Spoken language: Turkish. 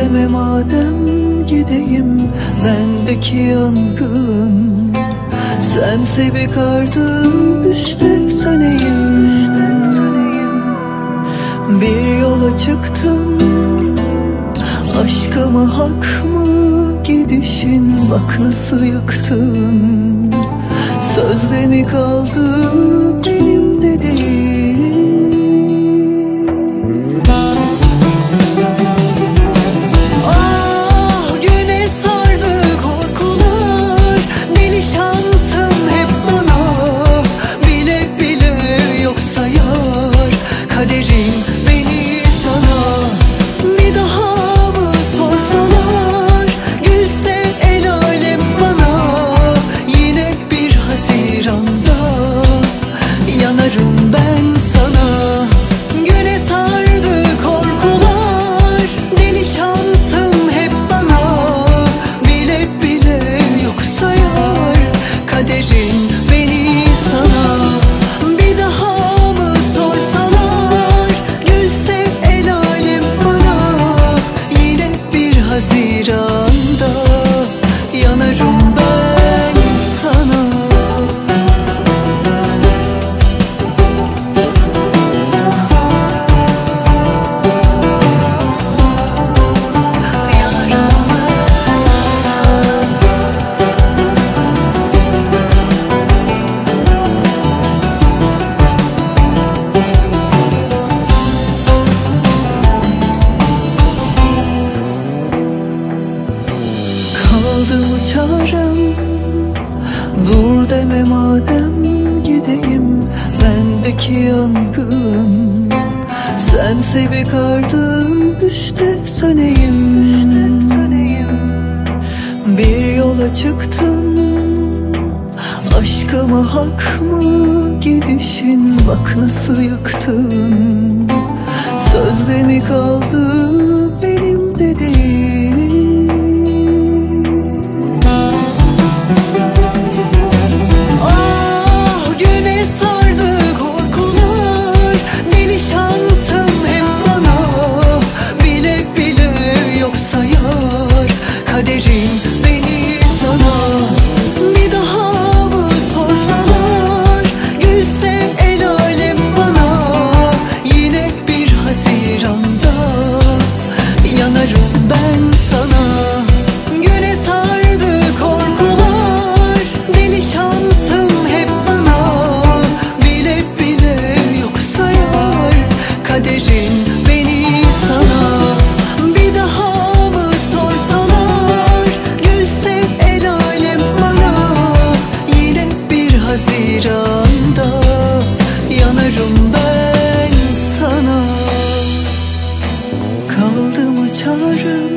deme madem, gideyim bendeki yangın. Sense bir kardım, düşte söneyim. Bir yola çıktın, aşka mı hak mı gidişin, bak nasıl yaktın. Sözde mi kaldı benim dediğim? Ah güne sardı korkular, deli şansım hep bana. Bile bile yoksa yar, kaderim beni sana. Bir daha mı sorsalar, gülse el alem bana. Yine bir Haziran'da yanarım ben sana. Güne sardı korkular, deli şansım hep bana. Bile bile yoksa yar, kaderim beni sana. Bir daha mı sorsalar, gülse el alem bana. Yine bir Haziran'da yanarım ben sana. Kaldı mı çarem, dur deme madem, gideyim bendeki yangın. Sense bir kardım, düşte söneyim. Bir yola çıktın, aşka mı hak mı gidişin, bak nasıl yaktın. Sözde mi kaldı benim dediğim? Ah güne sardı korkular, deli şansım hep bana. Bile bile yoksa yar, kaderim beni sana. Bir daha mı sorsalar, gülse el alem bana. Yine bir Haziran'da yanarım ben sana. Güne sardı korkular, deli şansım hep bana. Bile bile yoksa yar, kaderim beni sana. Bir daha mı sorsalar, gülse el alem bana. Yine bir Haziran'da yanarım ben sana. Kaldı mı çarem,